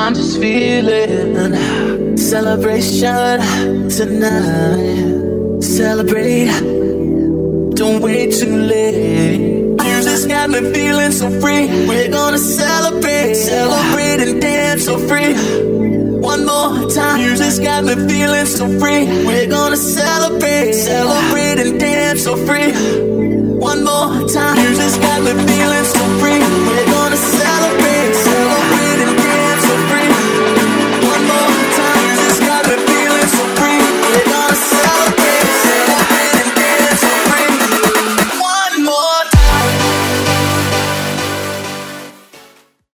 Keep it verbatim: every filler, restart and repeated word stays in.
I'm just feeling celebration tonight. Celebrate, don't wait too late. Music's got me feeling so free. We're gonna celebrate, celebrate and dance so free. One more time. Music's got me feeling so free. We're gonna celebrate, celebrate and dance so free. One more time. Music's got me feeling so free. We're gonna celebrate.